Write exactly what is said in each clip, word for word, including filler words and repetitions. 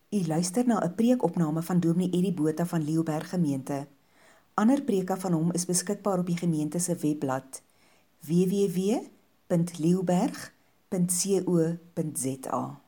U luister na 'n preekopname van Dominee Eddie Botha van Leeuberg Gemeente. Ander preke van hom is beskikbaar op die gemeente se webblad w w w punt leeuberg punt co punt za.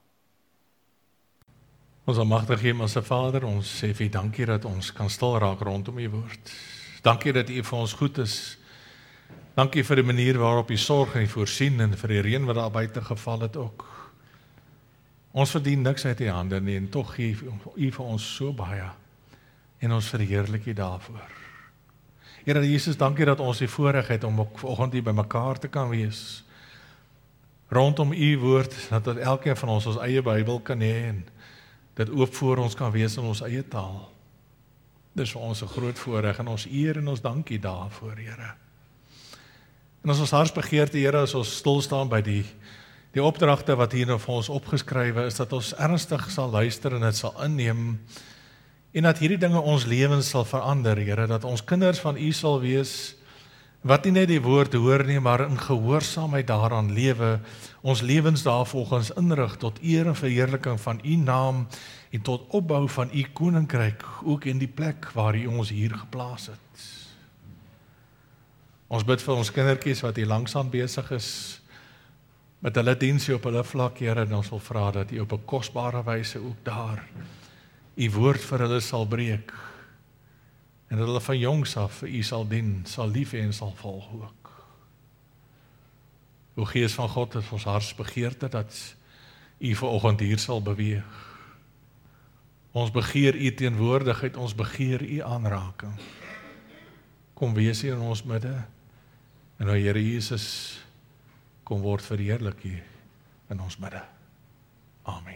Ons almagtige Hemelse Vader, ons sê vir U dankie dat ons kan stil raak rondom U woord. Dankie dat U vir ons goed is. Dankie vir die manier waarop U sorg en voorsien en vir die reën wat daar buite geval het ook. Ons verdien niks uit U hande nie en tog gee U vir ons so baie en ons verheerlik U daarvoor. Here Jesus, dankie dat ons die voorreg het om ook vanoggend hier by mekaar te kan wees. Rondom U woord, dat elkeen van ons ons eie Bybel kan hê en dit oop voor ons kan wees in ons eie taal. Dis vir ons 'n groot voorreg en ons eer en ons dankie daarvoor, Here. En as ons hartsbegeerte, Here, as ons stil staan by die die opdragte wat hier nou vir ons opgeskrywe is, dat ons ernstig sal luister en dit sal inneem en dat hierdie dinge ons lewens sal verander, Here, dat ons kinders van U sal wees wat nie net die woord hoor nie, maar in gehoorsaamheid daaraan lewe, ons lewens daarvolgens inrig tot eer en verheerliking van U naam en tot opbou van U koninkryk, ook in die plek waar U ons hier geplaas het. Ons bid vir ons kindertjies wat hier langsaan besig is, met hulle diensie op hulle vlak, Here, en ons wil vra dat U op 'n kosbare wyse ook daar U woord vir hulle sal breek, en dat hulle van jongs af vir U sal dien, sal lief hê en sal volg ook. O Gees van God, het ons hartsbegeerte dat U vanoggend hier sal beweeg. Ons begeer U teenwoordigheid, ons begeer U aanraking. Kom wees hier in ons midde, en o Here Jesus, kom word verheerlik hier in ons midde. Amen.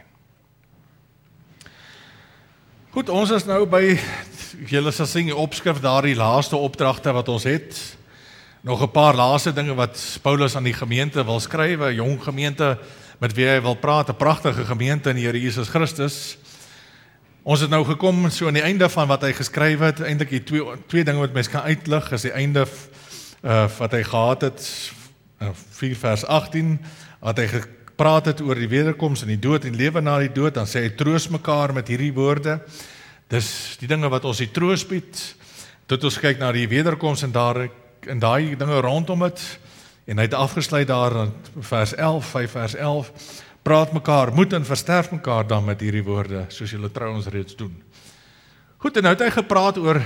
Goed, ons is nou by, julle sal sien die opskrif daar, die laaste opdragte wat ons het. Nog 'n paar laaste dinge wat Paulus aan die gemeente wil skryf, 'n jong gemeente met wie hy wil praat, 'n pragtige gemeente in die Here Jesus Christus. Ons het nou gekom so aan die einde van wat hy geskryf het, eintlik die twee, twee dinge wat mens kan uitlig, is die einde uh, wat hy gehad het, uh, vier vers agtien, wat hy gepraat het oor die wederkoms en die dood en lewe na die dood, dan sê hy troos mekaar met hierdie woorde. Dis die dinge wat ons die troos bied, tot ons kyk na die wederkoms en daar en daai dinge rondom dit, en hy het afgesluit daar in vers elf, vyf vers elf, praat mekaar, moed en versterf mekaar dan met hierdie woorde, soos julle trouens reeds doen. Goed, en nou het hy gepraat oor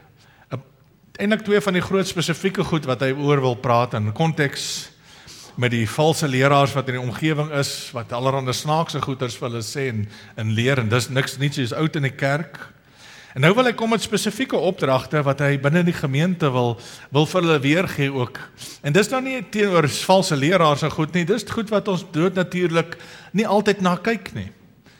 eintlik twee van die groot spesifieke goed wat hy oor wil praat in konteks met die valse leraars wat in die omgewing is, wat allerhande snaakse goeders vir hulle sê en, en leer, en dis niks niets is oud in die kerk. En nou wil hy kom met spesifieke opdragte wat hy binne die gemeente wil, wil vir hulle weergee ook. En dis nou nie teenoor valse leraars en goed nie, dis goed wat ons dood natuurlik nie altyd na kyk nie.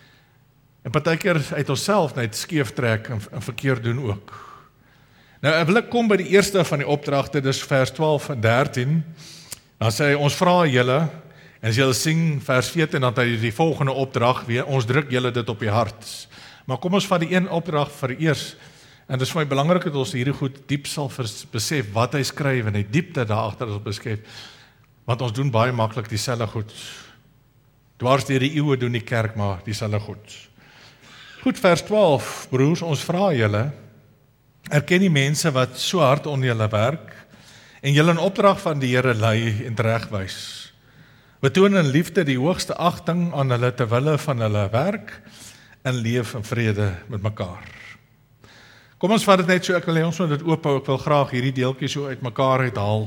En partykeer uit onsself net skeef trek en, en verkeerd doen ook. Nou ek wil ek kom by die eerste van die opdragte, dis vers twaalf en dertien, dan sê hy, ons vra julle, en as julle sien vers veertien, dan hy die volgende opdrag weer, ons druk julle dit op die hart. Maar kom ons vat die een opdrag vir eers, en dit is vir my belangrik dat ons hierdie goed diep sal besef, wat hy skryf, en die diepte daarachter ons beskryf, want ons doen baie maklik dieselfde goed. Dwars deur die eeue doen die kerk maar dieselfde goed. Goed, vers twaalf, broers, ons vra julle, erken die mense wat so hard onder julle werk, en julle in opdrag van die Here lei en regwys. Betoon in liefde die hoogste agting aan hulle ter wille van hulle werk, en leef in vrede met mekaar. Kom ons vat dit net so, ek wil hê ons moet dit oophou, ek wil graag hierdie deeltjie so uit mekaar uithaal.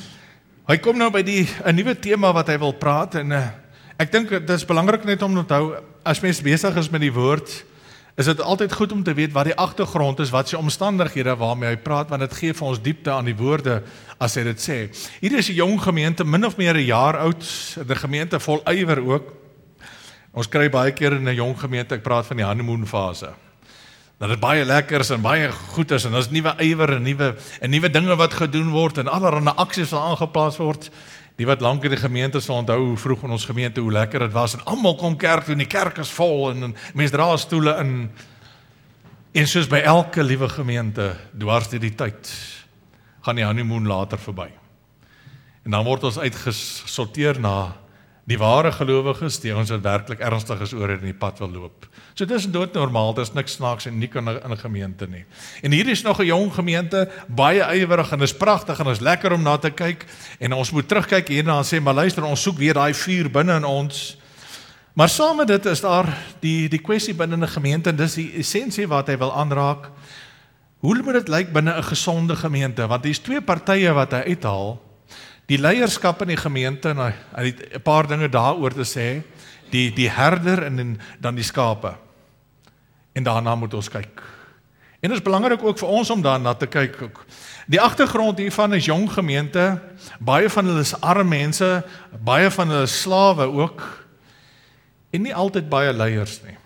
Hy kom nou by die 'n nuwe tema wat hy wil praat, en uh, ek dink dit is belangrik net om te onthou, as mens besig is met die woord, is dit altyd goed om te weet wat die agtergrond is, wat sy omstandighede waarmee hy praat, want dit gee vir ons diepte aan die woorde as hy dit sê. Hier is 'n jong gemeente, min of meer 'n jaar oud, 'n gemeente vol ywer ook. Ons kry baie keer in 'n jong gemeente, ek praat van die honeymoon fase. Dat dit baie lekker is en baie goed is, en daar's nuwe ywer en nuwe en nuwe dinge wat gedoen word en allerlei aksies wat aangeplaas word. Die wat lank in die gemeente sal onthou hoe vroeg in ons gemeente hoe lekker dit was, en almal kom kerk toe en die kerk is vol en, en mense dra stoele in. En soos by elke liewe gemeente, dwars deur die tyd, gaan die honeymoon later verby. En dan word ons uitgesorteer na Die ware gelowiges, die ons wat werklik ernstig is oor in die pad wil loop. So dis doodnormaal, dis niks snaaks en uniek in 'n in 'n gemeente nie. En hier is nog 'n jong gemeente, baie ywerig en is pragtig en is lekker om na te kyk. En ons moet terugkyk hierna en sê, maar luister, ons soek weer daai vuur binne in ons. Maar saam met dit is daar die die kwessie binne 'n gemeente en dis die essensie wat hy wil aanraak. Hoe moet dit lyk binne 'n gesonde gemeente? Want hier's twee partye wat hy uithaal. Die leierskap in die gemeente, en hy het 'n paar dinge daaroor te sê, die, die herder en dan die skape. En daarna moet ons kyk. En dit is belangrik ook vir ons om daarna te kyk. Ook. Die agtergrond hiervan is jong gemeente, baie van hulle is arme mense, baie van hulle is slawe ook, en nie altyd baie leiers nie.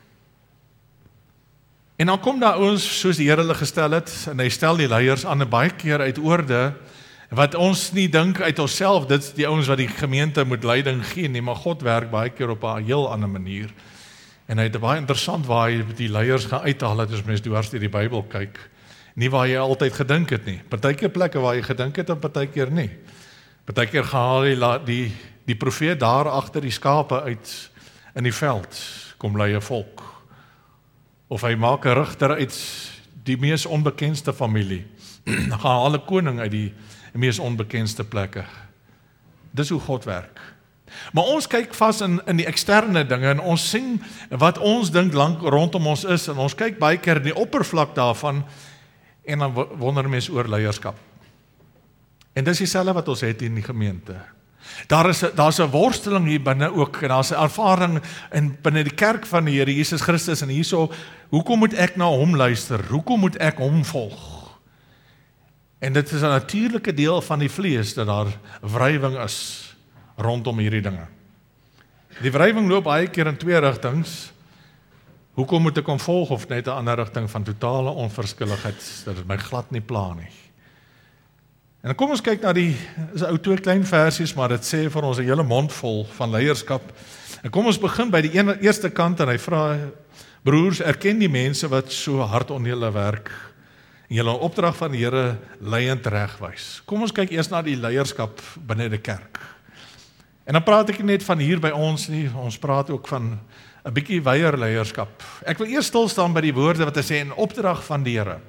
En dan kom daar ons, soos die Here hulle gestel het, en hy stel die leiers aan 'n baie keer uit oorde, wat ons nie dink uit onsself, dit is die ouens wat die gemeente moet leiding gee nie, maar God werk baie keer op 'n heel ander manier. En hy het baie interessant waar hy die leiers gaan uithaal, het as mens dwars deur die Bybel kyk. Nie waar jy altyd gedink het nie. Partykeer plekke waar jy gedink het en partykeer nie. Partykeer gaan hy die die profeet daar agter die skape uit in die veld kom lei 'n volk. Of hy maak 'n rigter uit die mees onbekendste familie. Dan gaan alle koning uit die die mees onbekendste plekke. Dis hoe God werk. Maar ons kyk vas in, in die eksterne dinge en ons sien wat ons dink lank rondom ons is en ons kyk baie keer in die oppervlak daarvan en dan wonder mense oor leierskap. En dis dieselfde wat ons het in die gemeente. Daar is daar's 'n worsteling hier binne ook en daar's 'n ervaring in binne die kerk van die Here Jesus Christus en hierso, hoekom moet ek na hom luister? Hoekom moet ek hom volg? En dit is 'n natuurlike deel van die vlees, dat daar wrywing is rondom hierdie dinge. Die wrywing loop baie keer in twee rigtings. Hoekom moet ek hom volg of net 'n ander rigting van totale onverskilligheid, dat dit my glad nie pla nie. En dan kom ons kyk na die, is 'n ou twee klein versies, maar dit sê vir ons 'n hele mond vol van leierskap. En kom ons begin by die ene, eerste kant en hy vra, broers, erken die mense wat so hard onder julle werk en julle opdrag van die Here leiend regwys. Kom ons kyk eers na die leierskap binne die kerk. En dan praat ek nie net van hier by ons nie, ons praat ook van 'n bietjie wyeer leierskap. Ek wil eers stil staan by die woorde wat hy sê in opdrag van die Here.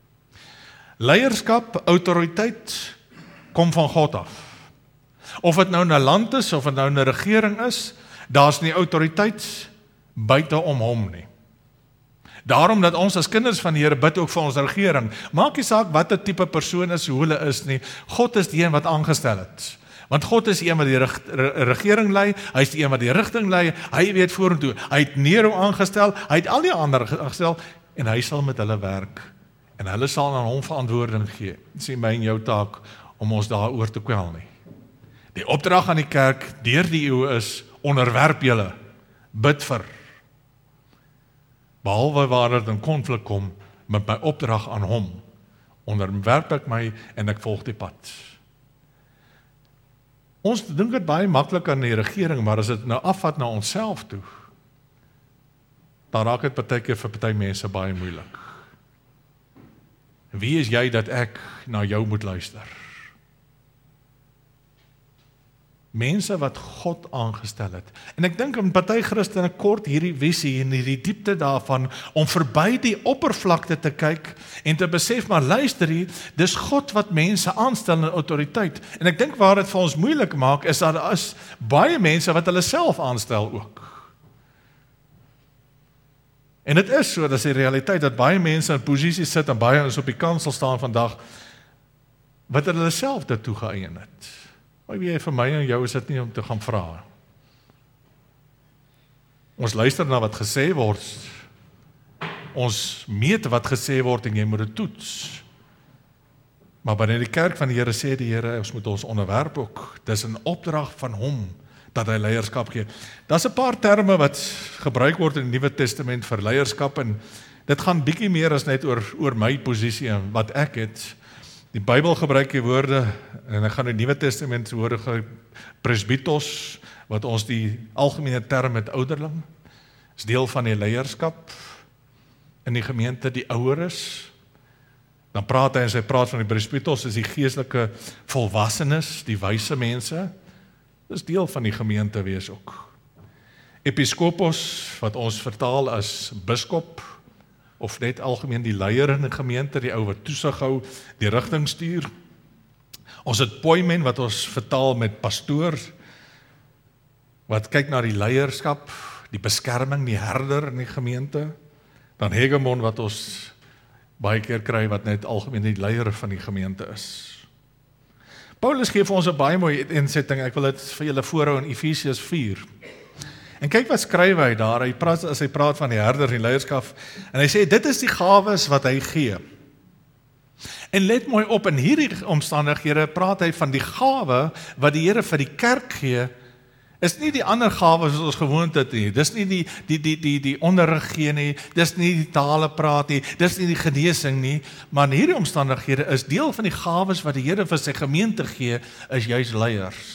Leierskap, autoriteit kom van God af. Of dit nou 'n land is of dit nou 'n regering is, daar's nie autoriteit buite om hom nie. Daarom dat ons as kinders van die Here bid ook vir ons regering. Maak nie saak watter tipe persoon is, hoe hulle is nie. God is die een wat aangestel het. Want God is die een wat die reg, regering lei, hy is die een wat die rigting lei, hy weet vorentoe. Hy het Nero aangestel, hy het al die ander aangestel en hy sal met hulle werk. En hulle sal aan hom verantwoording gee. Dit is nie my en jou taak om ons daaroor te kwel nie. Die opdrag aan die kerk deur die eeue is, onderwerp julle, bid vir. Behalwe waar dit in konflik kom met my opdrag aan hom, onderwerp ek my en ek volg die pad. Ons dink dit baie maklik aan die regering, maar as dit nou afvat na onsself toe, dan raak dit partykeer vir party mense baie moeilik. Wie is jy dat ek na jou moet luister? Mense wat God aangestel het. En ek dink in party Christene kort hierdie visie en hierdie diepte daarvan om verby die oppervlakte te kyk en te besef, maar luister hier, dis God wat mense aanstel in autoriteit. En ek dink waar dit vir ons moeilik maak is dat daar is baie mense wat hulle self aanstel ook. En dit is so, dat is die realiteit dat baie mense in posisie sit en baie ons op die kansel staan vandag wat hulle self daartoe geëien het. Maar wie vir my en jou is dit nie om te gaan vra. Ons luister na wat gesê word. Ons meet wat gesê word en jy moet dit toets. Maar binne die kerk van die Here sê die Here, ons moet ons onderwerp ook. Dis 'n opdrag van hom dat hy leierskap gee. Daar's 'n paar terme wat gebruik word in die Nuwe Testament vir leierskap en dit gaan bietjie meer as net oor oor my posisie en wat ek het. Die Bybel gebruik die woorde, en ek gaan in die Nuwe Testament woorde gebruik, presbytos, wat ons die algemene term met ouderling, is deel van die leierskap in die gemeente, die oueres. Dan praat hy en sy praat van die presbytos, is die geestelike volwassenes, die wyse mense. Dis deel van die gemeente wees ook. Episkopos, wat ons vertaal as biskop, of net algemeen die leier in die gemeente, die ou wat toesig hou, die rigting stuur. Ons het poimen, wat ons vertaal met pastoor, wat kyk na die leierskap, die beskerming, die herder in die gemeente. Dan hegemon, wat ons baie keer kry, wat net algemeen die leier van die gemeente is. Paulus gee vir ons 'n baie mooi insetting, ek wil dit vir julle voorhou in Efesiërs vier. En kyk wat skryf hy daar, hy praat, as hy praat van die herder en die leierskap, en hy sê, dit is die gawes wat hy gee. En let mooi op, in hierdie omstandighede praat hy van die gawe wat die Here vir die kerk gee, is nie die ander gawes wat ons gewoond het nie, dis nie die, die, die, die, die onderrig gee nie, dis nie die tale praat nie, dis nie die genesing nie, maar in hierdie omstandighede is deel van die gawes wat die Here vir sy gemeente gee, is juis leiers.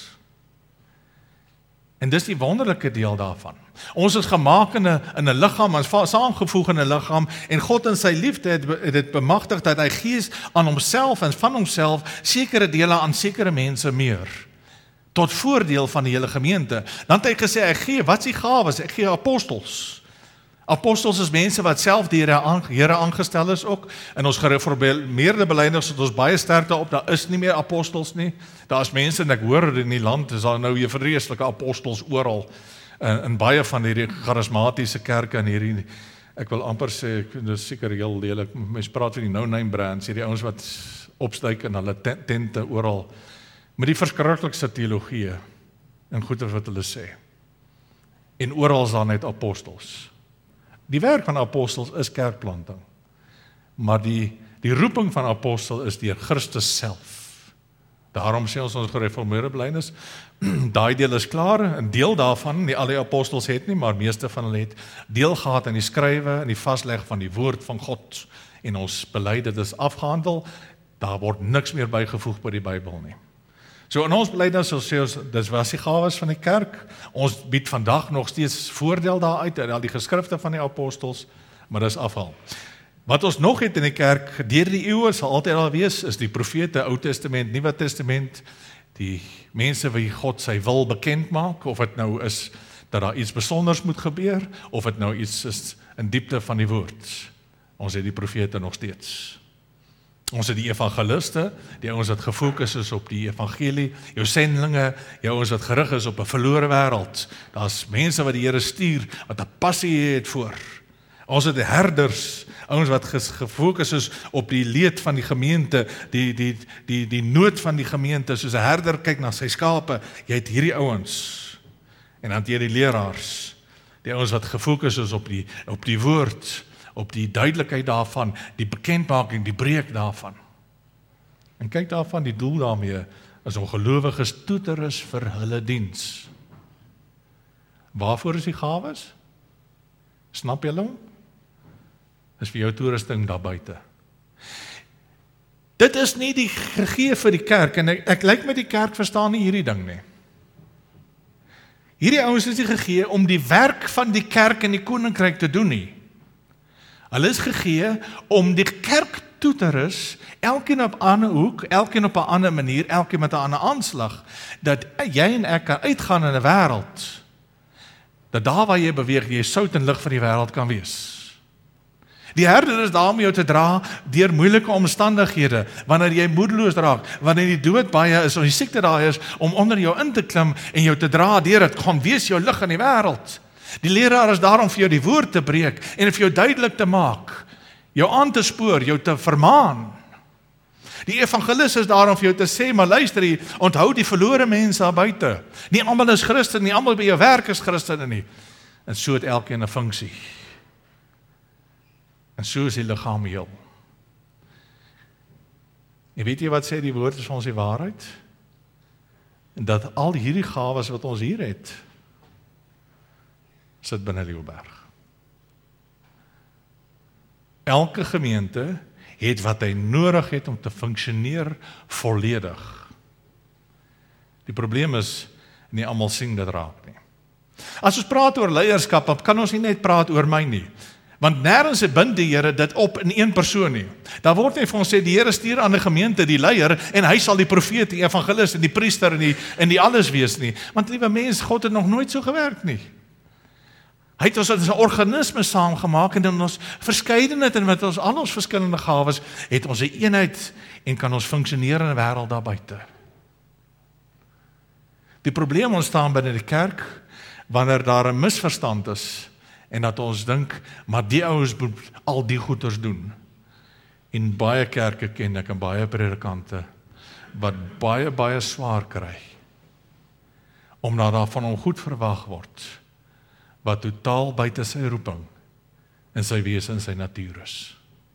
En dis die wonderlike deel daarvan. Ons is gemaak in 'n in 'n liggaam, ons is saamgevoeg in 'n liggaam, en God in sy liefde het, het dit bemagtig dat hy gee aan homself en van homself sekere dele aan sekere mense meer. Tot voordeel van die hele gemeente. Dan het hy gesê, ek gee, wat is die gawes? Ek gee apostels. Apostels is mense wat self die Here aangestel is ook. In ons gereformeerde belydenis het ons baie sterk daarop, daar is nie meer apostels nie. Daar is mense, en ek hoor in die land, is daar nou hier vreeslike apostels oral. In, in baie van hierdie charismatiese kerke en hierdie, ek wil amper sê, ek vind dit seker heel lelik, mense praat van die no-name brands, hierdie ouens wat opstyk in hulle tente oral, met die verskriklikste teologie en goeie wat hulle sê. En oral is daar net apostels. Die werk van apostels is kerkplanting, maar die, die roeping van apostel is deur Christus self. Daarom sê ons ons gereformeerde belydenis, daai deel is klaar, 'n deel daarvan, nie al die apostels het nie, maar meeste van hulle het deel gehad in die skrywe en die vasleg van die woord van God, en ons bely dit is afgehandel, daar word niks meer bygevoeg by die Bybel nie. So in ons belydenis sal sê ons, dis was die gawes van die kerk, ons bied vandag nog steeds voordeel daaruit, uit al die geskrifte van die apostels, maar dis afhaal. Wat ons nog het in die kerk, deur die eeue sal altyd al wees, is die profete, Ou Testament, Nuwe Testament, die mense wie God sy wil bekend maak, of het nou is, dat daar iets besonders moet gebeur, of het nou iets is in diepte van die woord. Ons het die profete nog steeds. Ons het die evangeliste, die ouens wat gefokus is op die evangelie, jou sendlinge, jou ouens wat gerig is op 'n verlore wêreld. Daar's mense wat die Here stuur, wat 'n passie het voor. Ons het die herders, ouens wat gefokus is op die leed van die gemeente, die, die, die, die nood van die gemeente, soos 'n herder kyk na sy skape, jy het hierdie ouens. En dan het jy die leraars, die ouens wat gefokus is op die, op die woord, op die duidelikheid daarvan, die bekendmaking, die breek daarvan. En kyk daarvan, die doel daarmee, is om gelowiges toe te rus vir hulle diens. Waarvoor is die gawes? Snap julle? Is vir jou toerusting daar buite. Dit is nie die gegee vir die kerk, en ek, ek lyk met die kerk verstaan nie hierdie ding nie. Hierdie ouens is nie gegee om die werk van die kerk in die koninkryk te doen nie. Hulle is gegee om die kerk toe te rus, elkeen op 'n ander hoek, elkeen op 'n ander manier, elkeen met 'n ander aanslag, dat jy en ek kan uitgaan in 'n wêreld, dat daar waar jy beweeg, jy sout en lig vir die wêreld kan wees. Die herder is daar om jou te dra deur moeilike omstandighede, wanneer jy moedeloos raak, wanneer die dood baie is, of die siekte daar is, om onder jou in te klim en jou te dra deur dit, gaan wees jou lig in die wêreld. Die leraar is daar om vir jou die woord te breek en vir jou duidelik te maak, jou aan te spoor, jou te vermaan. Die evangelis is daar om vir jou te sê, maar luister hier, onthou die verlore mense daar buite. Nie almal is Christen nie, almal by jou werk is Christene nie. En so het elkeen 'n funksie. En so is die liggaam heel. En weet jy wat sê die woord is vir ons die waarheid? En dat al hierdie gawes wat ons hier het, sit binne Leeuberg. Elke gemeente het wat hy nodig het om te funksioneer volledig. Die probleem is, nie almal sien dit raak nie. As ons praat oor leierskap, kan ons nie net praat oor my nie. Want nêrens bind die Here dit op in een persoon nie. Daar word net vir ons sê, die Here stuur aan die gemeente die leier, en hy sal die profeet, die evangelis, en die priester, en die, en die alles wees nie. Want liewe mens, God het nog nooit so gewerk nie. Hy het ons as 'n organisme saamgemaak, en in ons verskeidenheid, en met ons al ons verskillende gawes, het ons 'n eenheid, en kan ons funksioneer in 'n wêreld daar buite. Die probleem ontstaan binne die kerk, wanneer daar 'n misverstand is, en dat ons dink, maar die ouens moet al die goeders doen. En baie kerke ken ek, en baie predikante, wat baie, baie swaar kry, omdat daar van hom goed verwag word, wat totaal buite sy roeping, en sy wese en sy natuur is.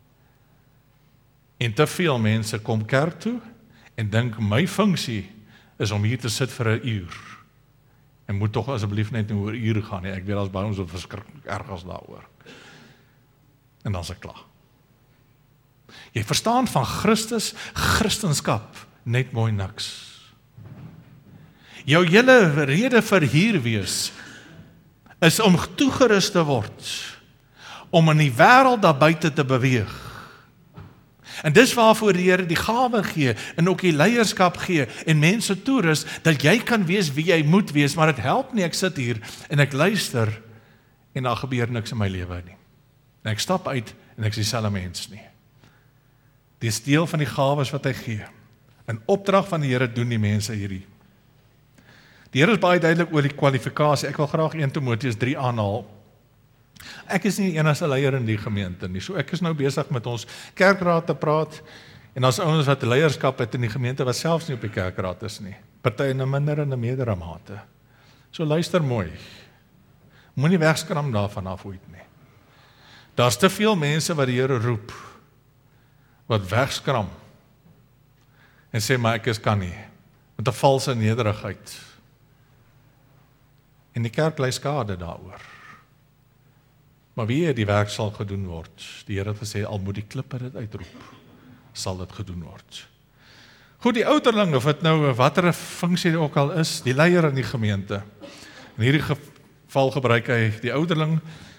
En te veel mense kom kerk toe, en dink, my funksie is om hier te sit vir 'n uur, en moet tog asseblief net nie oor ure gaan nie, ek weet as by ons so verskriklik erg as daaroor. En dan is ek klaar. Jy verstaan van Christus, Christenskap, net mooi niks. Jou hele rede vir hier wees, is om toegerus te word, om in die wêreld daar buite te beweeg. En dis waarvoor die Here die gawe gee, en ook die leierskap gee, en mense toerus, dat jy kan wees wie jy moet wees, maar dit help nie, ek sit hier, en ek luister, en daar gebeur niks in my lewe nie. En ek stap uit, en ek is dieselfde mens nie. Dis deel van die gawes wat hy gee. In opdrag van die Here doen die mense hierdie. Die Here is baie duidelik oor die kwalifikasie, ek wil graag een Timoteus drie aanhaal. Ek is nie die enigste leier in die gemeente nie, so ek is nou besig met ons kerkraad te praat, en as ouens wat leierskap het in die gemeente, wat selfs nie op die kerkraad is nie, party in 'n minder en 'n meerdere mate. So luister mooi, moenie wegskram daarvan af ooit nie. Daar's te veel mense wat die Here roep, wat wegskram, en sê, maar ek is kan nie, met 'n valse nederigheid. En die kerk ly skade daaroor. Maar wie die werk sal gedoen word, die Here het gesê, al moet die klippe dit uitroep, sal dit gedoen word. Goed, die ouderling, of dit nou watter funksie ook al is, die leier in die gemeente, in hierdie geval gebruik hy die ouderling,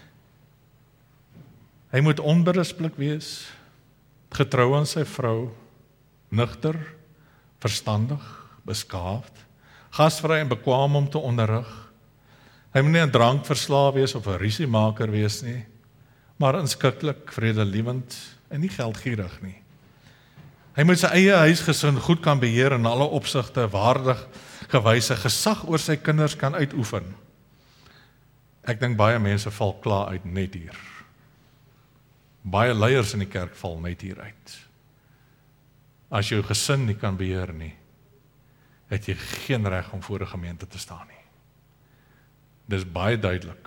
hy moet onberispelik wees, getrou aan sy vrou, nugter, verstandig, beskaafd, gasvry en bekwaam om te onderrig. Hy moet nie 'n drankverslaaf wees of 'n rusiemaker wees nie, maar inskikkelik, vredelievend en nie geldgierig nie. Hy moet sy eie huisgesin goed kan beheer en in alle opsigte waardig gewyse gesag oor sy kinders kan uitoefen. Ek dink baie mense val klaar uit net hier. Baie leiers in die kerk val net hier uit. As jy jou gesin nie kan beheer nie, het jy geen reg om voor 'n gemeente te staan nie. Dis baie duidelik.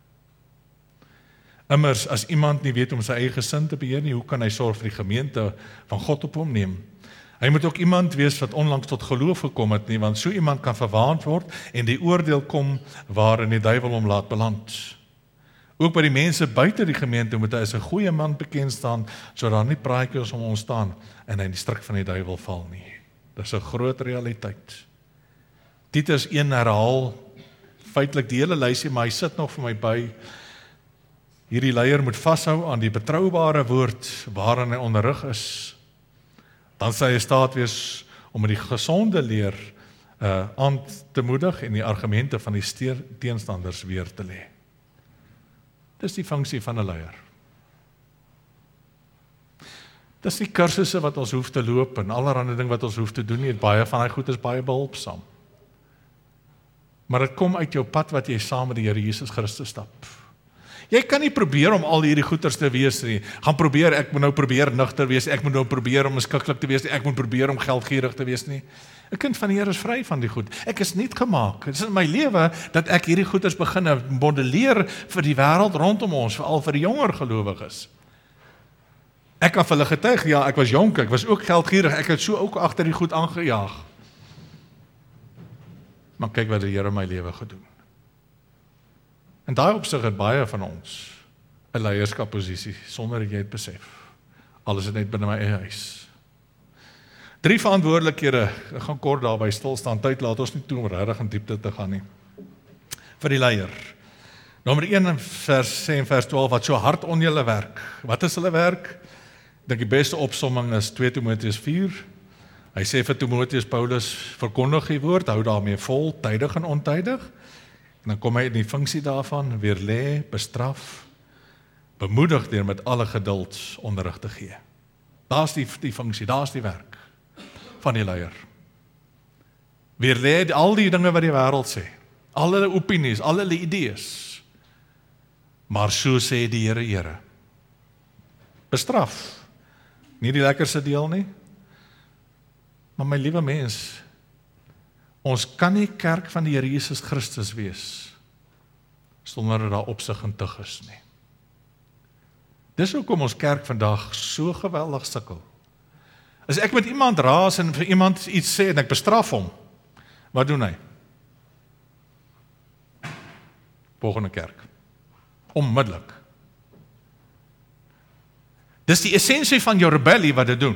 Immers, as iemand nie weet om sy eie gesin te beheer nie, hoe kan hy sorg vir die gemeente van God op hom neem? Hy moet ook iemand wees wat onlangs tot geloof gekom het nie, want so iemand kan verwaand word en die oordeel kom waarin die duiwel hom laat beland. Ook by die mense buite die gemeente moet hy as 'n goeie man bekend staan, sodat daar nie praatjies om ons staan en hy in die stryk van die duiwel val nie. Dis 'n groot realiteit. Titus een herhaal feitelik die hele lysie, maar hy sit nog vir my by. Hierdie leier moet vashou aan die betroubare woord waaraan hy onderrig is. Dan sal hy in staat wees om met die gesonde leer uh, aan te moedig en die argumente van die steer, teenstanders weer te lê. Dis die funksie van 'n leier. Dis die kursusse wat ons hoef te loop en allerlei ding wat ons hoef te doen nie, baie van hy goed is baie behulpsaam. Maar dit kom uit jou pad wat jy saam met die Here Jesus Christus stap. Jy kan nie probeer om al hierdie goeders te wees nie. Gaan probeer, ek moet nou probeer nugter wees, ek moet nou probeer om beskiklik te wees, ek moet probeer om geldgierig te wees nie. 'n Kind van die Here is vry van die goed. Ek is nie gemaak. Dit is in my lewe dat ek hierdie goeders begin modelleer vir die wêreld rondom ons, veral vir die jonger gelowiges. Ek kan vir hulle getuig, ja, ek was jonk, ek was ook geldgierig, ek het so ook agter die goed aangejaag. Maar kyk wat die Here in my lewe gedoen. En daai opsig het baie van ons 'n leierskapposisie, sonder dat jy dit besef. Alles is net binne my eie huis. Drie verantwoordelikhede, ek gaan kort daarby stil staan, tyd laat ons nie toe om regtig in diepte te gaan nie. Vir die leier. Nommer een vers sê in vers twaalf, wat so hard on julle werk. Wat is hulle werk? Ek dink die beste opsomming is twee Timoteus vier. Hy sê vir Timoteus, Paulus, verkondig die woord, hou daarmee vol, tydig en ontydig. En dan kom hy in die funksie daarvan, weer lê, bestraf, bemoedig deur met alle geduld onderrig te gee. Daar's die, die funksie, daar's die werk van die leier. Weer lê al die dinge wat die wêreld sê, al hulle opinies, al hulle idees. Maar so sê die Here, Here. Bestraf. Nie die lekkerste deel nie. Maar my liewe mens, ons kan nie kerk van die Here Jesus Christus wees sonder dat daar opsig en tug is nie. Dis hoekom ons kerk vandag so geweldig sukkel. As ek met iemand raas en vir iemand iets sê en ek bestraf hom, wat doen hy? Volgende kerk. Onmiddellik. Dis die essensie van jou rebellie wat dit doen.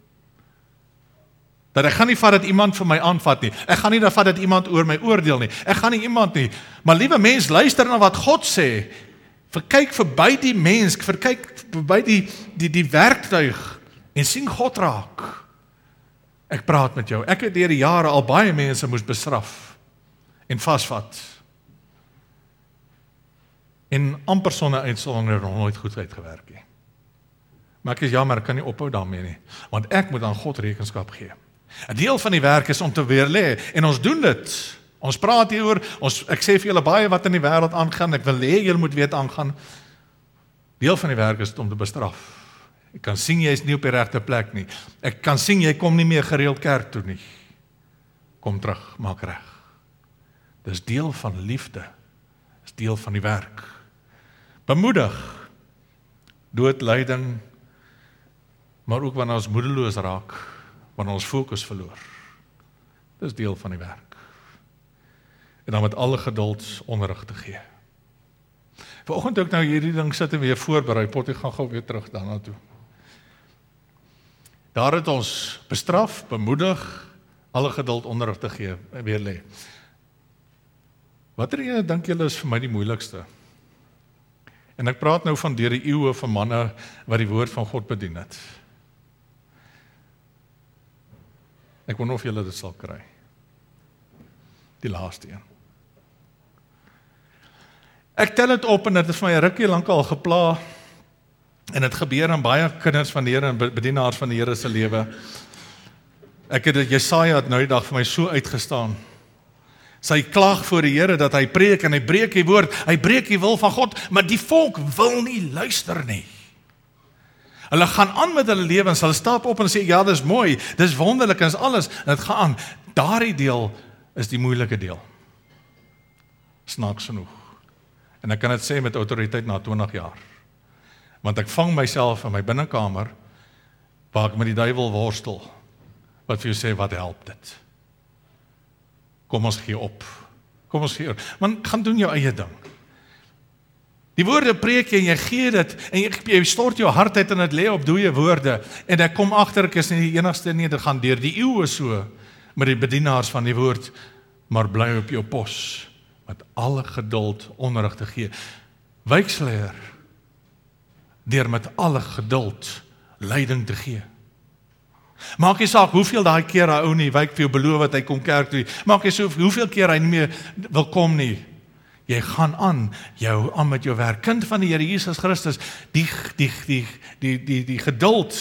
Dat ek gaan nie vat dat iemand vir my aanvat nie. Ek gaan nie vat dat iemand oor my oordeel nie. Ek gaan nie iemand nie. Maar liewe mens, luister na wat God sê. Verkyk verby die mens, verkyk verby die, die, die werktuig en sien God raak. Ek praat met jou. Ek het deur die jare al baie mense moes bestraf en vasvat. En amper sonder uitsondering nog nooit goed uitgewerk nie. Maar ek is jammer, ek kan nie ophou daarmee nie, want ek moet aan God rekenskap gee. 'n Deel van die werk is om te weer lê, en ons doen dit. Ons praat hieroor, ons, ek sê vir julle baie wat in die wêreld aangaan, ek wil hê julle moet weet aangaan. Deel van die werk is om te bestraf. Ek kan sien jy is nie op die regte plek nie. Ek kan sien jy kom nie meer gereeld kerk toe nie. Kom terug, maak reg. Dis deel van liefde. Dis deel van die werk. Bemoedig. Dood, lyding, maar ook wanneer ons moedeloos raak, wanneer ons fokus verloor. Dis deel van die werk. En dan met alle geduld onderrig te gee. Vanoggend ook nou hierdie ding sit en weer voorberei, pot ek gaan gou weer terug daarna toe. Daar het ons bestraf, bemoedig, alle geduld onderrig te gee, weer lê. Watter ene dink julle is vir my die moeilikste? En ek praat nou van deur die eeue van manne wat die woord van God bedien het. Ek wonder of julle dit sal kry. Die laaste een. Ek tel dit op en dit is vir my 'n rukkie lank al gepla. En dit gebeur aan baie kinders van die Here en bedienaars van die Here se lewe. Ek het dit Jesaja het nou die dag vir my so uitgestaan. Sy klag voor die Here dat hy preek en hy breek die woord, hy breek die wil van God, maar die volk wil nie luister nie. Hulle gaan aan met hulle lewens, hulle stap op en sê, ja, dis mooi, dis wonderlik en is alles, en het gaan aan. Daardie deel is die moeilike deel. Snaaks genoeg. En ek kan dit sê met autoriteit na twintig jaar. Want ek vang myself in my binnekamer, waar ek met die duiwel worstel, wat vir jou sê, wat help dit? Kom ons gee op. Kom ons gee op. Man, gaan doen jou eie ding. Die woorde preek jy en jy gee dit, en jy, jy stort jou hart uit en dit lê op dooie woorde, en ek kom agter, ek is nie die enigste nie, dit gaan deur die eeue so, met die bedienaars van die woord, maar bly op jou pos, met alle geduld onderrig te gee. Wyksleier, deur met alle geduld leiding te gee. Maak nie saak hoeveel daai keer hy ou nie wyk vir jou beloof wat hy kom kerk toe. Maak nie so hoeveel keer hy nie meer wil kom nie. Jy gaan aan, jou aan met jou werk. Kind van die Here Jesus Christus, die die die die die die geduld,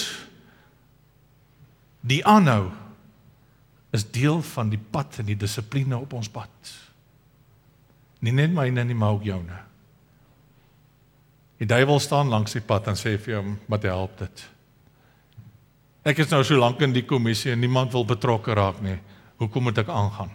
die aanhou is deel van die pad en die dissipline op ons pad. Nie net myne nie, maar ook joune. Die duiwel staan langs die pad en sê vir hom, wat help dit? Ek is nou so lank in die kommissie en niemand wil betrokke raak nie. Hoekom moet ek aangaan?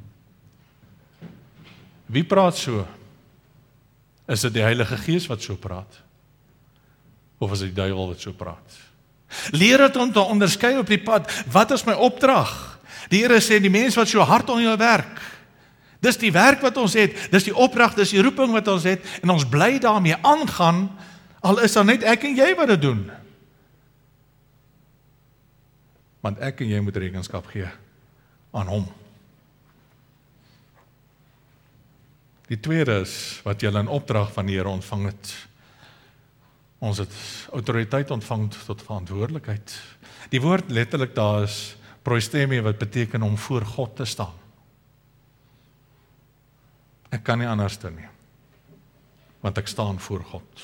Wie praat so? Is dit die Heilige Gees wat so praat? Of is dit die duiwel wat so praat? Leer dit om te onderskei op die pad. Wat is my opdrag? Die Here sê, die mens wat so hard aan jou werk, dis die werk wat ons het, dis die opdrag, dis die roeping wat ons het, en ons bly daarmee aangaan, al is daar net ek en jy wat dit doen. Want ek en jy moet rekenskap gee aan hom. Die tweede is wat julle in opdrag van die Here ontvang het. Ons het autoriteit ontvang tot verantwoordelikheid. Die woord letterlik daar is proistemi, wat beteken om voor God te staan. Ek kan nie anders doen nie, want ek staan voor God.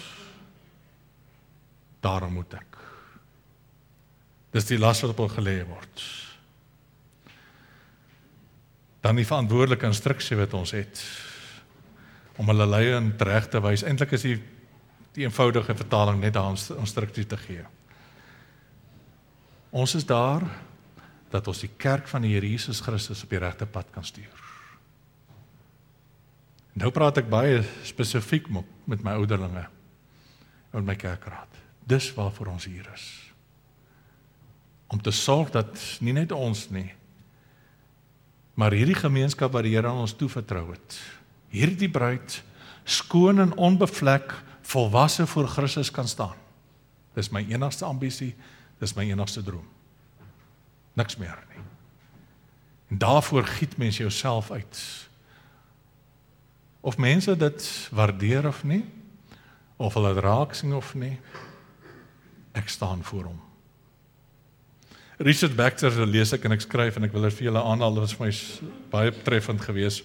Daarom moet ek. Dis die las wat op hom gelê word. Dan die verantwoordelike instruksie wat ons het, om hulle leiend reg te wys. Eintlik is die, die eenvoudige vertaling net daar instruksie te gee. Ons is daar, dat ons die kerk van die Here Jesus Christus op die regte pad kan stuur. Nou praat ek baie spesifiek met my ouderlinge, en my kerkraad. Dis waarvoor ons hier is. Om te sorg dat nie net ons nie, maar hierdie gemeenskap wat die Here aan ons toevertrou het, hierdie bruid, skoon en onbevlek, volwasse voor Christus kan staan. Dis my enigste ambisie, dis my enigste droom. Niks meer nie. En daarvoor giet mens jouself uit. Of mense dit waardeer of nie, of hulle het raak sien of nie, ek staan voor hom. Richard Baxter lees ek en ek skryf en ek wil dit vir julle aanhaal, dit was vir my baie treffend gewees.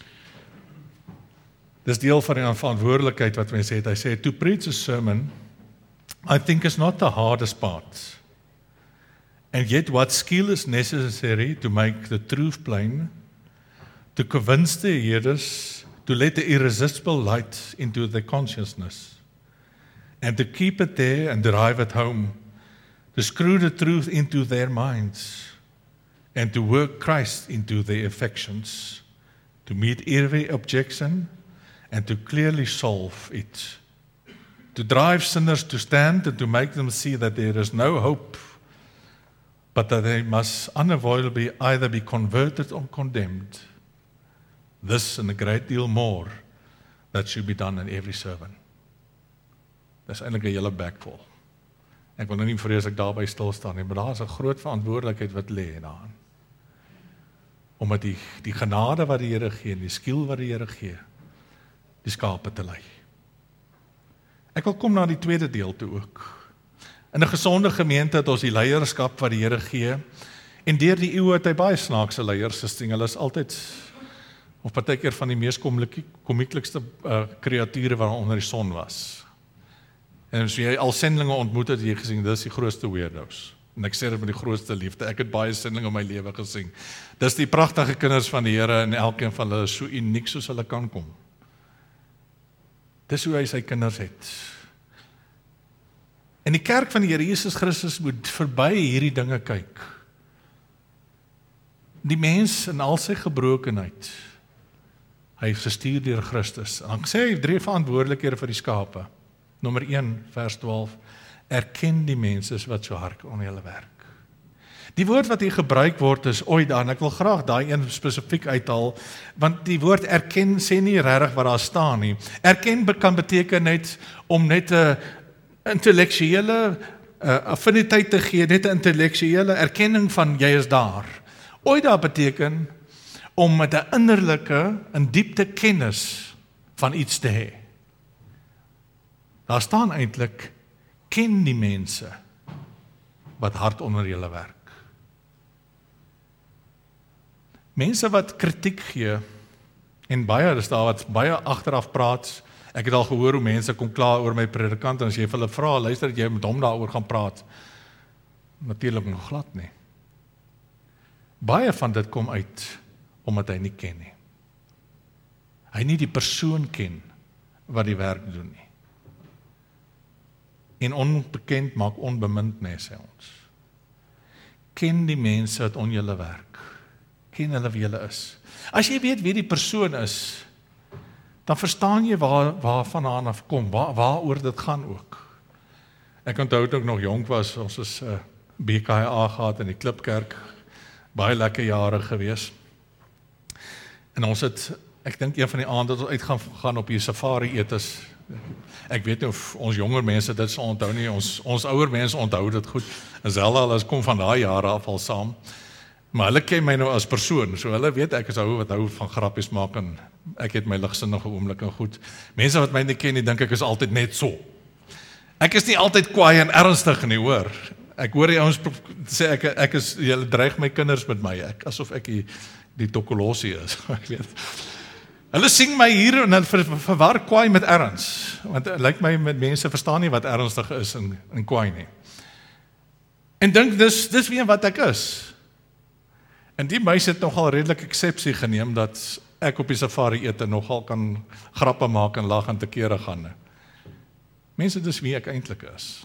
Dis deel van die verantwoordelikheid wat mense het. Hy sê, to preach a sermon, I think is not the hardest part. And yet what skill is necessary to make the truth plain, to convince the hearers, to let the irresistible light into their consciousness, and to keep it there and drive it home, to screw the truth into their minds, and to work Christ into their affections, to meet every objection, and to clearly solve it, to drive sinners to stand and to make them see that there is no hope, but that they must unavoidably either be converted or condemned. This and a great deal more that should be done in every servant. Dis eintlik 'n hele bek vol. Ek wil nou nie vrees ek daarby stil staan nie, maar daar is 'n groot verantwoordelikheid wat lê daarin. Omdat die die genade wat die Here gee en die skiel wat die Here gee, die skape te lei. Ek wil kom na die tweede deel toe ook. In 'n gesonde gemeente het ons die leierskap wat die Here gee, en deur die eeue het hy baie snaakse leiers gesien. Hulle is altyd, of partykeer van die mees komieklikste uh, kreature wat onder die son was. En as jy al sendlinge ontmoet het, jy gesien, dis die grootste weirdos. En ek sê dit met die grootste liefde, ek het baie sendlinge in my lewe gesien. Dis die pragtige kinders van die Here, en elkeen van hulle is so uniek soos hulle kan kom. Dis hoe hy sy kinders het. En die kerk van die Here Jesus Christus moet verby hierdie dinge kyk. Die mens in al sy gebrokenheid, hy is gestuur deur Christus. En dan sê hy drie verantwoordelikhede vir die skape. Nommer een, vers twaalf, erken die mense wat so hard aan julle werk. Die woord wat hier gebruik word is oida, en ek wil graag daai een spesifiek uithaal, want die woord erken sê nie regtig wat daar staan nie. Erken kan beteken net om net 'n intellektuele uh, affiniteit te gee, net 'n intellektuele erkenning van jy is daar. Oida beteken om met 'n innerlike en diepte kennis van iets te hê. Daar staan eintlik, ken die mense wat hard onder julle werk. Mense wat kritiek gee, en baie, is daar wat baie agteraf praat. Ek het al gehoor hoe mense kom klaar oor my predikant, en as jy vir hulle vra, luister dat jy met hom daaroor gaan praat. Natuurlik nog glad nie. Baie van dit kom uit, omdat hy nie ken nie. Hy nie die persoon ken, wat die werk doen nie. En onbekend maak onbemind, nee, sê ons. Ken die mense wat on julle werk. Ken hulle wie julle is. As jy weet wie die persoon is, dan verstaan jy waar, waar vandaan af kom, waar, waar oor dit gaan ook. Ek onthou toe ek nog jonk was, ons is uh, B K A gehad in die Klipkerk, baie lekker jare gewees. En ons het, ek dink een van die aand dat ons uitgaan gaan op die safari etes. Ek weet nie of ons jonger mense dit sal onthou nie, ons, ons ouer mense onthou dit goed, en selfs as kom van daai jare af al saam. Maar hulle ken my nou as persoon, so hulle weet ek is ou wat hou van grappies maak en ek het my ligsinnige oomblik en goed. Mense wat my nie ken nie, dink ek is altyd net so. Ek is nie altyd kwaai en ernstig nie, hoor. Ek hoor die ouens sê ek ek is julle dreig my kinders met my, ek asof ek die, die tokkolosie is. Ek weet. Hulle sien my hier en hulle ver, verwar kwaai met erns, want dit lyk my met mense verstaan nie wat ernstig is en, en kwaai nie. En dink dis dis wie en wat ek is. En die meisie het nogal redelik eksepsie geneem dat ek op die safari ete nogal kan grappe maak en lag en te kere gaan. Mense, dis wie ek eintlik is.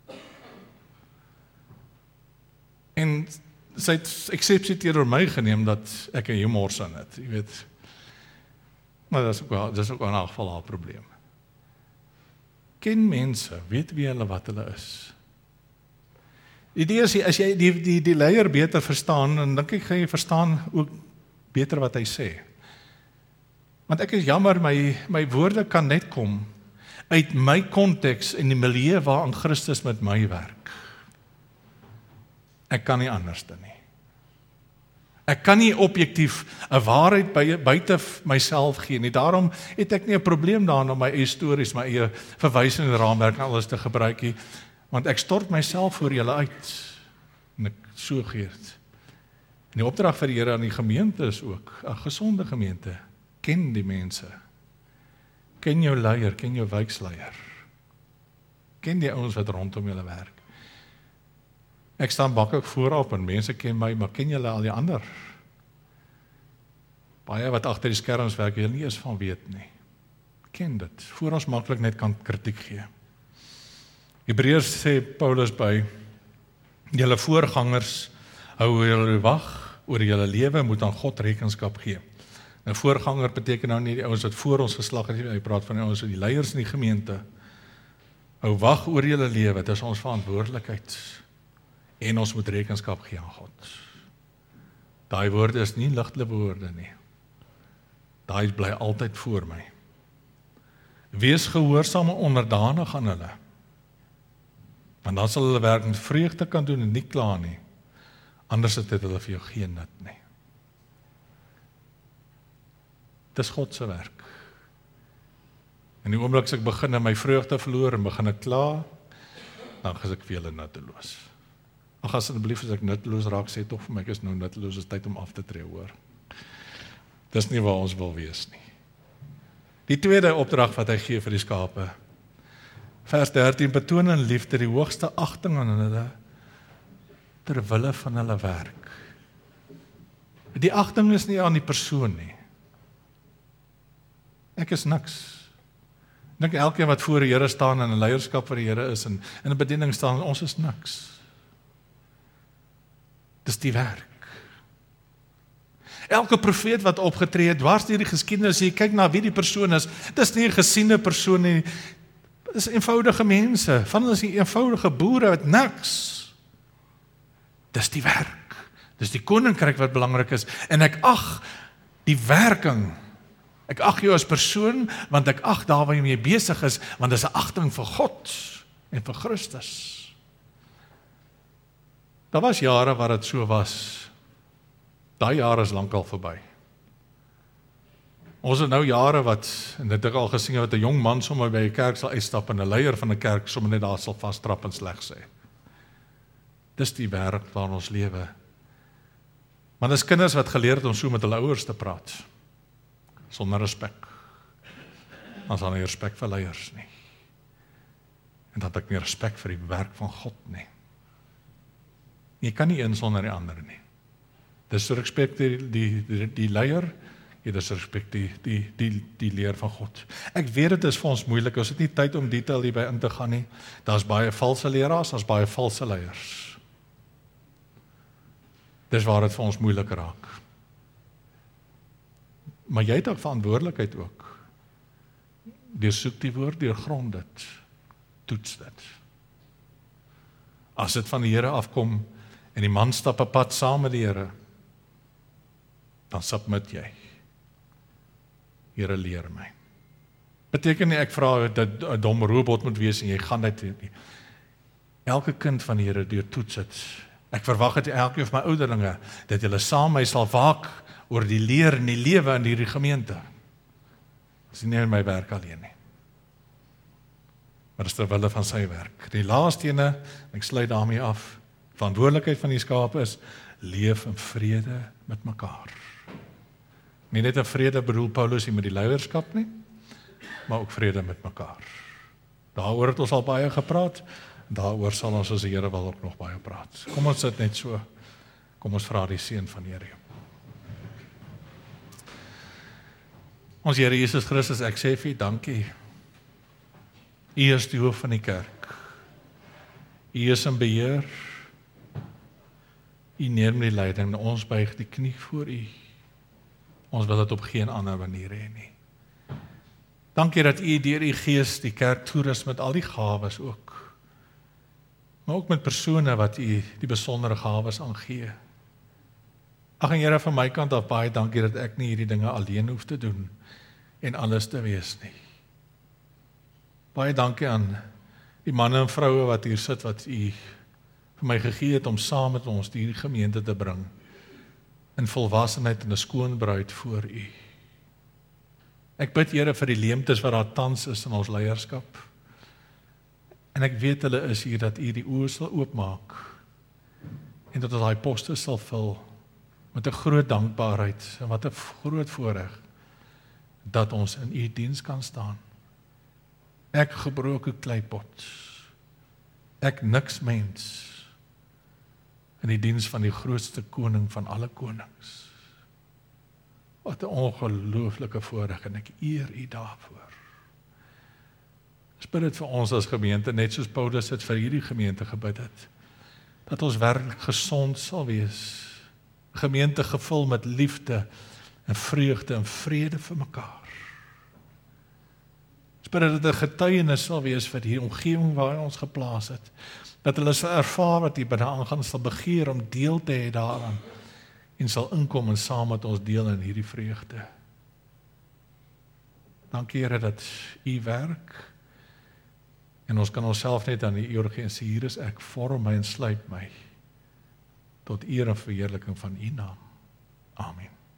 En sy het eksepsie teenoor my geneem dat ek 'n humorsin het, jy weet. Maar dis ook wel, dis ook in elk geval haar probleem. Ken mense, weet wie hulle wat hulle is. Die idee is, as jy die, die, die leier beter verstaan, dan dink ek gaan jy verstaan ook beter wat hy sê. Want ek is jammer, my, my woorde kan net kom uit my konteks en die milieu waarin Christus met my werk. Ek kan nie anders dan nie. Ek kan nie objektief 'n waarheid by, buite myself gee nie. Daarom het ek nie 'n probleem daarin om my eie stories, my eie verwysing en raamwerk en alles te gebruik nie. Want ek stort myself voor julle uit, en ek so geet. En die opdrag vir die Here aan die gemeente is ook, 'n gesonde gemeente, ken die mense, ken jou leier, ken jou wijksleier, ken die ouens wat rondom julle werk. Ek staan bakkelijk voorop en mense ken my, maar ken julle al die ander? Baie wat agter die skerms werk, julle nie eens van weet nie. Ken dit, voor ons maklik net kan kritiek gee. Hebreërs sê Paulus by, julle voorgangers hou julle wag oor julle lewe, moet aan God rekenskap gee. Nou voorganger beteken nou nie die ouens wat voor ons geslag het, hy praat van die ouens, die leiers in die gemeente. Hou wag oor julle lewe, dit is ons verantwoordelikheid. En ons moet rekenskap gee aan God. Daai woorde is nie ligte woorde nie. Daai bly altyd voor my. Wees gehoorsaam en onderdanig aan hulle. Want dan sal hulle werk met vreugde kan doen en nie kla nie. Anders het hulle vir jou geen nut nie. Dis God se werk. En die oomblik as ek begin my vreugde verloor en begin ek kla, dan is ek vir julle nutteloos. Ag asseblief as ek nutteloos raak, sê tog vir my ek is nou nutteloos, is tyd om af te tree, hoor. Dis nie waar ons wil wees nie. Die tweede opdrag wat hy gee vir die skape. Vers dertien, betoon in liefde die hoogste agting aan hulle ter wille van hulle werk. Die agting is nie aan die persoon nie. Ek is niks. Ek dink elkeen wat voor die Here staan en in leierskap vir die Here is en in 'n bediening staan, ons is niks. Dis die werk. Elke profeet wat opgetree het, dwars deur die geskiedenis, jy kyk na wie die persoon is, dis nie 'n gesiene persoon nie, dis eenvoudige mense, van hulle is die eenvoudige boere wat niks. Dis die werk, dis die koninkryk wat belangrik is, en ek ag die werking, ek ag jou as persoon, want ek ag daar waar jy mee besig is, want dis 'n agting vir God en vir Christus. Daar was jare waar dit so was. Daai jare is lankal verby. Ons het nou jare wat, en dit het ek al gesien, wat 'n jong man sommer by 'n kerk sal uitstap en 'n leier van 'n kerk sommer net daar sal vastrap en sleg sê. Dis die wêreld waarin ons lewe. Maar dis kinders wat geleer het om so met hulle ouers te praat. Sonder respek. Ons het nie respek vir leiers nie. En dat ek nie respek vir die werk van God nie. Jy kan nie een sonder die ander nie. Dis respek die, die, die, die leier, jy dis respek die, die, die, die leer van God. Ek weet dit is vir ons moeilik, ons het nie tyd om detail hierby in te gaan nie. Daar's baie valse leraars, daar's baie valse leiers. Dis waar dit vir ons moeilik raak. Maar jy het 'n verantwoordelikheid ook. Deursoek die woord, deurgrond dit, toets dit. As dit van die Here afkom, en die man stap 'n pad saam met die Here, dan submit jy. Here leer my. Beteken nie ek vra dat 'n dom robot moet wees en jy gaan dit nie. Elke kind van die Here deur toets dit Ek verwag dit elkeen van my ouderlinge, dat julle saam my sal waak oor die leer en die lewe in hierdie gemeente. Dit is nie in my werk alleen nie. Maar dit is ter wille van sy werk. Die laaste ene, en ek sluit daarmee af, verantwoordelikheid van die skape is, leef in vrede met mekaar. Nie net in vrede bedoel Paulus nie met die leierskap nie, maar ook vrede met mekaar. Daaroor het ons al baie gepraat, daaroor sal ons as die Here wil ook nog baie praat. Kom ons sit net so, kom ons vra die seën van die Here. Ons Here Jesus Christus, ek sê vir U dankie. U is die hoof van die kerk. U is in beheer. U neem die leiding en ons buig die knie voor U. Ons wil dit op geen ander manier hê nie. Dankie dat U deur U Gees die kerk toerus met al die gawes ook. Maar ook met persone wat U die besondere gawes aangee. Ag en Here, van my kant af baie dankie dat ek nie hierdie dinge alleen hoef te doen en alles te wees nie. Baie dankie aan die manne en vroue wat hier sit, wat U vir my gegee het om saam met ons die gemeente te bring, in volwassenheid en 'n skoon bruid voor U. Ek bid, Here, vir die leemtes wat daar tans is in ons leierskap. En ek weet hulle is hier, dat U die oë sal oopmaak en dat ons daai poste sal vul met 'n groot dankbaarheid en wat 'n groot voorreg dat ons in U diens kan staan. Ek gebroke kleipot. Ek niks mens in die diens van die grootste koning van alle konings. Wat 'n ongelooflike voorreg en ek eer U daarvoor. Ek bid dit vir ons as gemeente, net soos Paulus dit vir hierdie gemeente gebid het, dat ons werklik gesond sal wees. Gemeente gevul met liefde en vreugde en vrede vir mekaar. Ek bid dat dit 'n getuienis sal wees vir die omgewing waar ons geplaas het, dat hulle sal ervaar wat hier binne aangaan, sal begeer om deel te hê daaraan en sal inkom en saam met ons deel in hierdie vreugde. Dankie Here dat U werk en ons kan onsself net aan die urgensie sê, hier is ek, vorm my en sluit my tot eer en verheerliking van U naam. Amen.